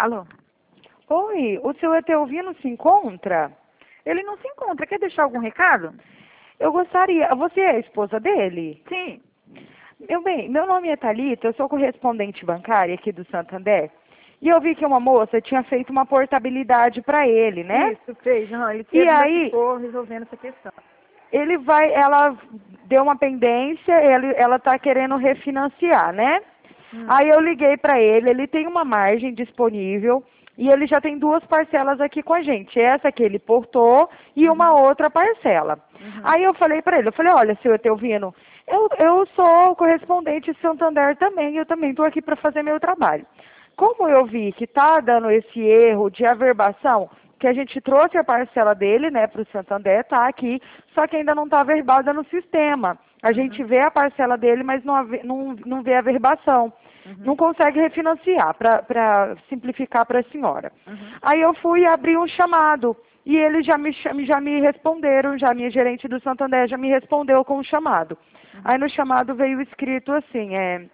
Alô? Oi, o seu Etelvino se encontra? Ele não se encontra. Quer deixar algum recado? Eu gostaria. Você é a esposa dele? Sim. Meu nome é Thalita, eu sou correspondente bancária aqui do Santander. E eu vi que uma moça tinha feito uma portabilidade para ele, né? Isso, fez. Não, ele E ainda aí, ficou resolvendo essa questão. ela deu uma pendência, ela está querendo refinanciar, né? Hum. Aí eu liguei para ele tem uma margem disponível e ele já tem 2 parcelas aqui com a gente. Essa que ele portou e uma outra parcela. Aí eu falei para ele, olha, seu Etelvino, eu sou correspondente Santander também, eu também estou aqui para fazer meu trabalho. Como eu vi que está dando esse erro de averbação, que a gente trouxe a parcela dele, né, para o Santander, tá aqui, só que ainda não está averbada no sistema. A gente vê a parcela dele, mas não vê a averbação. Não consegue refinanciar, para simplificar para a senhora. Aí eu fui abrir um chamado, e eles já me responderam, já minha gerente do Santander já me respondeu com o chamado. Aí no chamado veio escrito assim,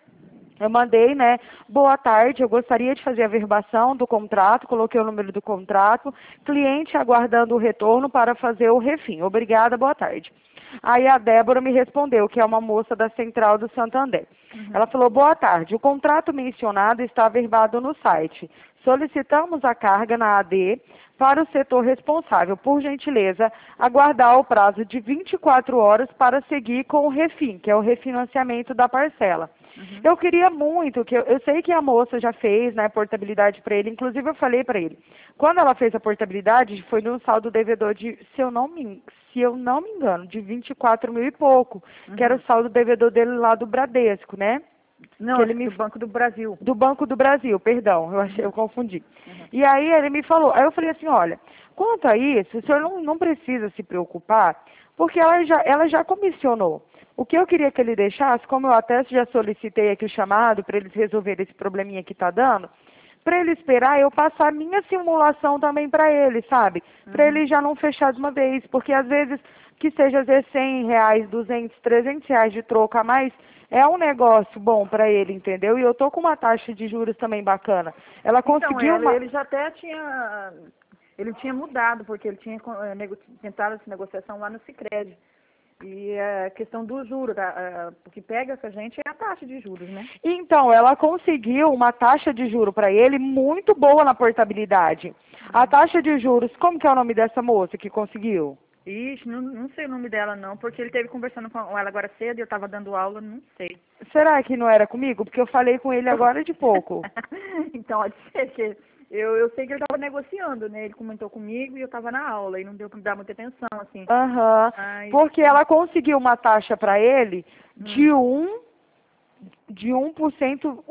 eu mandei, né, boa tarde, eu gostaria de fazer a averbação do contrato, coloquei o número do contrato, cliente aguardando o retorno para fazer o refim. Obrigada, boa tarde. Aí a Débora me respondeu, que é uma moça da Central do Santander. Ela falou, boa tarde, o contrato mencionado está averbado no site. Solicitamos a carga na AD para o setor responsável, por gentileza, aguardar o prazo de 24 horas para seguir com o refim, que é o refinanciamento da parcela. Eu queria muito, eu sei que a moça já fez, né, portabilidade para ele, inclusive eu falei para ele, quando ela fez a portabilidade, foi no saldo devedor de, se eu não me engano, de 24 mil e pouco, que era o saldo devedor dele lá do Bradesco, né? Não, que ele do Banco do Brasil. Do Banco do Brasil, perdão, eu confundi. E aí ele me falou, aí eu falei assim, olha, quanto a isso, o senhor não precisa se preocupar, porque ela já comissionou. O que eu queria que ele deixasse, como eu até já solicitei aqui o chamado para eles resolverem esse probleminha que está dando, para ele esperar eu passar a minha simulação também para ele, sabe? Para ele já não fechar de uma vez, porque às vezes, que seja às vezes R$100, 200, R$300 de troco a mais, é um negócio bom para ele, entendeu? E eu tô com uma taxa de juros também bacana. Ela conseguiu Então, ele já até tinha... Ele tinha mudado, porque ele tinha tentado essa negociação lá no Sicredi. E a questão do juro, o que pega com a gente é a taxa de juros, né? Então, ela conseguiu uma taxa de juro para ele muito boa na portabilidade. A taxa de juros, como que é o nome dessa moça que conseguiu? Ixi, não sei o nome dela não, porque ele esteve conversando com ela agora cedo e eu estava dando aula, não sei. Será que não era comigo? Porque eu falei com ele agora de pouco. Então, pode ser que... Eu sei que ele estava negociando, né? Ele comentou comigo e eu estava na aula e não deu para dar muita atenção, assim. Porque ela conseguiu uma taxa para ele de 1%,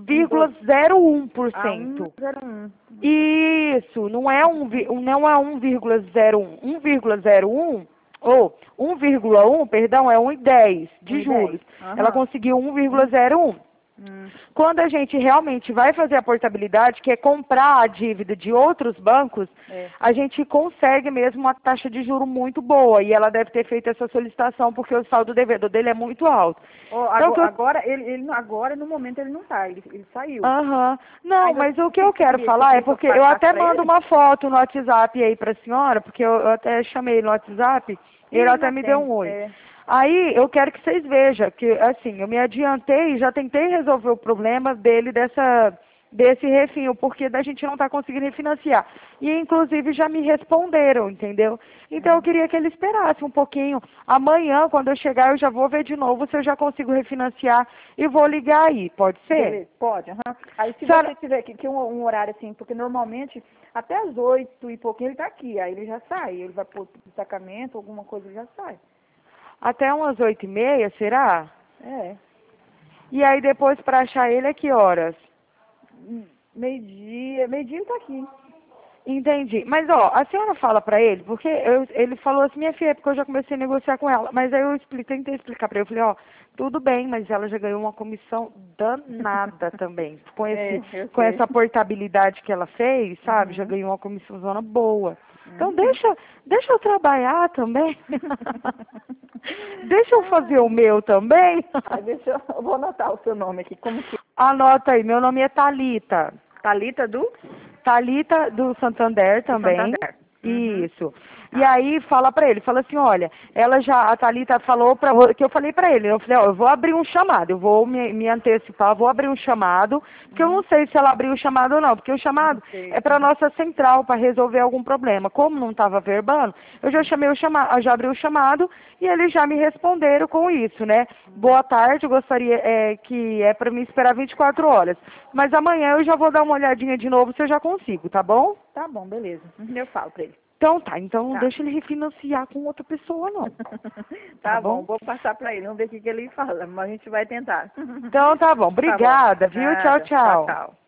1,01%. 1,01. Isso, não é 1,01. 1,01 ou 1,1, perdão, é 1,10 de juros. Ela conseguiu 1,01. Quando a gente realmente vai fazer a portabilidade, que é comprar a dívida de outros bancos, a gente consegue mesmo uma taxa de juro muito boa. E ela deve ter feito essa solicitação porque o saldo devedor dele é muito alto. Agora, no momento, ele não está, ele saiu. Não, mas o que eu quero falar é porque eu até mando uma foto no WhatsApp aí para a senhora, porque eu até chamei no WhatsApp, ele até me deu um oi. Aí eu quero que vocês vejam que, assim, eu me adiantei e já tentei resolver o problema dele desse refim, o porquê da gente não estar conseguindo refinanciar. E, inclusive, já me responderam, entendeu? Então, eu queria que ele esperasse um pouquinho. Amanhã, quando eu chegar, eu já vou ver de novo se eu já consigo refinanciar e vou ligar aí, pode ser? Beleza, pode. Aí, se você tiver aqui um horário assim, porque normalmente, até às 8 e pouquinho ele está aqui, aí ele já sai, ele vai pôr destacamento, alguma coisa, ele já sai. Até umas 8h30, será? É. E aí depois para achar ele é que horas? Meio-dia ele tá aqui. Entendi. Mas, ó, a senhora fala para ele, porque ele falou assim, minha filha, porque eu já comecei a negociar com ela. Mas aí eu tentei explicar para ele, eu falei, ó, tudo bem, mas ela já ganhou uma comissão danada também. Com essa portabilidade que ela fez, sabe? Já ganhou uma comissão zona boa. Então deixa eu trabalhar também. Deixa eu fazer o meu também. Eu vou anotar o seu nome aqui. Como que... Anota aí, meu nome é Thalita. Thalita do Thalita do Santander também. Santander. Isso. E aí fala pra ele, fala assim, olha, a Thalita falou que eu falei pra ele, eu falei, ó, eu vou abrir um chamado, eu vou me antecipar, vou abrir um chamado, porque eu não sei se ela abriu o chamado ou não, porque o chamado é pra nossa central, para resolver algum problema. Como não estava verbando, eu já chamei o chamado, já abri o chamado e eles já me responderam com isso, né? Boa tarde, eu gostaria que é para me esperar 24 horas. Mas amanhã eu já vou dar uma olhadinha de novo se eu já consigo, tá bom? Tá bom, beleza. Eu falo pra ele. Então tá, então não Tá. deixa ele refinanciar com outra pessoa, não. Tá bom, vou passar pra ele, vamos ver o que ele fala, mas a gente vai tentar. Então tá bom, obrigada, Tá bom. viu? Nada. Tchau, tchau. Tchau, tchau.